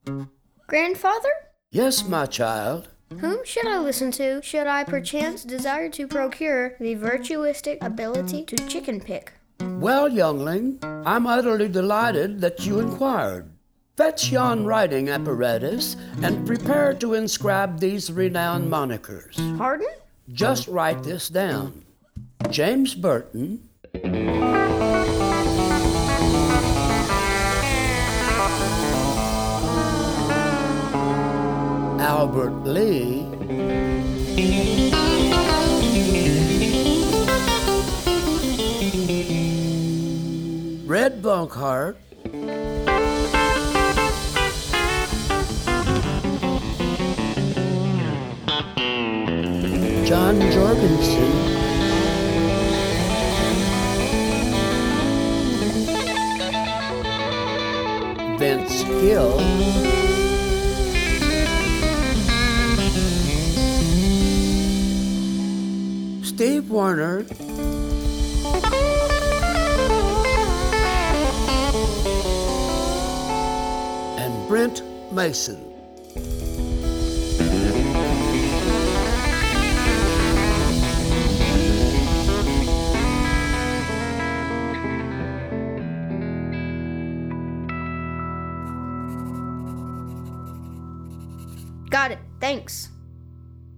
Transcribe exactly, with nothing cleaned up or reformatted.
Grandfather? Yes, my child. Whom should I listen to, should I perchance desire to procure the virtuistic ability to chicken pick? Well, youngling, I'm utterly delighted that you inquired. Fetch yon writing apparatus and prepare to inscribe these renowned monikers. Pardon? Just write this down. James Burton, Albert Lee, Red Bunkheart, John Jorgensen, Vince Gill, Steve Warner, and Brent Mason. Got it. Thanks.